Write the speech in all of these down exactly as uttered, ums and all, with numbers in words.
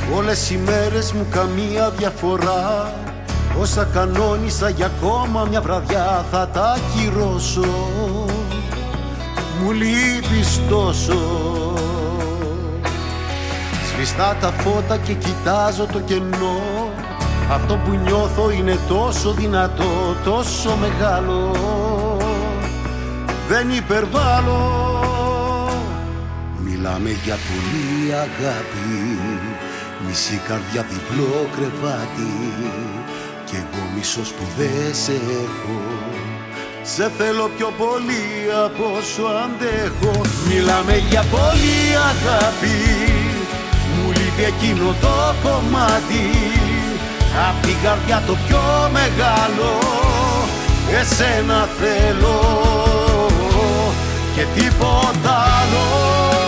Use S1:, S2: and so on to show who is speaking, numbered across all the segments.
S1: Όλες οι μέρες μου καμία διαφορά. Όσα κανόνισα για ακόμα μια βραδιά θα τα ακυρώσω. Μου λείπεις τόσο. Σβηστά τα φώτα και κοιτάζω το κενό. Αυτό που νιώθω είναι τόσο δυνατό, τόσο μεγάλο. Δεν υπερβάλλω. Μιλάμε για πολύ αγάπη, μισή καρδιά διπλό κρεβάτι. Κι εγώ μισός που δεν σε έχω. Σε θέλω πιο πολύ από όσο αντέχω. Μιλάμε για πολύ αγάπη, μου λείπει εκείνο το κομμάτι. Απ' την καρδιά το πιο μεγάλο. Εσένα θέλω και τίποτα άλλο.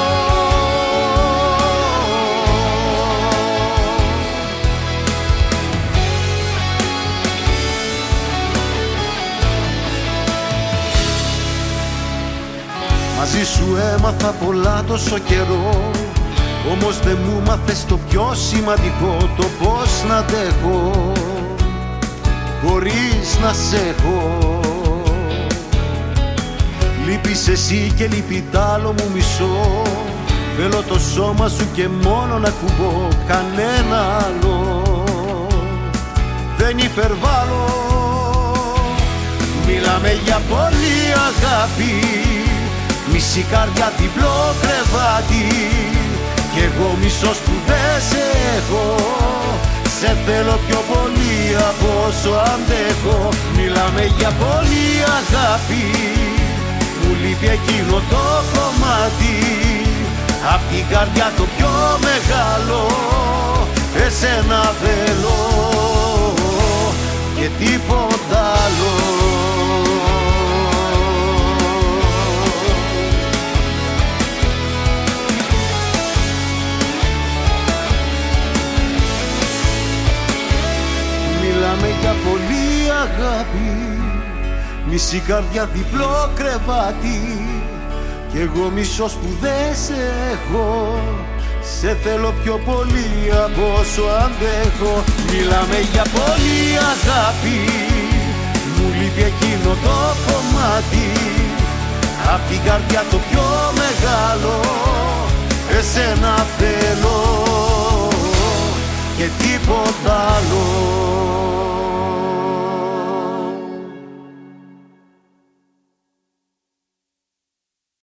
S1: Μαζί σου έμαθα πολλά τόσο καιρό. Όμως δεν μου μάθες το πιο σημαντικό, το πώς να αντέχω χωρίς να σ' έχω. Λείπεις εσύ και λείπει τ' άλλο μου μισό. Θέλω το σώμα σου και μόνο να ακουγώ, κανένα άλλο. Δεν υπερβάλλω. Μιλάμε για πολύ αγάπη, μισή καρδιά διπλό κρεβάτι. Κι εγώ μισός που δεν σε έχω. Σε θέλω πιο πολύ από όσο αντέχω. Μιλάμε για πολύ αγάπη, μου λείπει εκείνο το κομμάτι. Απ' την καρδιά το πιο μεγάλο. Εσένα θέλω και τίποτα άλλο. Μιλάμε για πολύ αγάπη, μισή καρδιά διπλό κρεβάτι. Κι εγώ μισός που δεν σε έχω. Σε θέλω πιο πολύ από όσο αντέχω. Μιλάμε για πολύ αγάπη, μου λείπει εκείνο το κομμάτι. Απ' την καρδιά το πιο μεγάλο. Εσένα θέλω και τίποτα άλλο.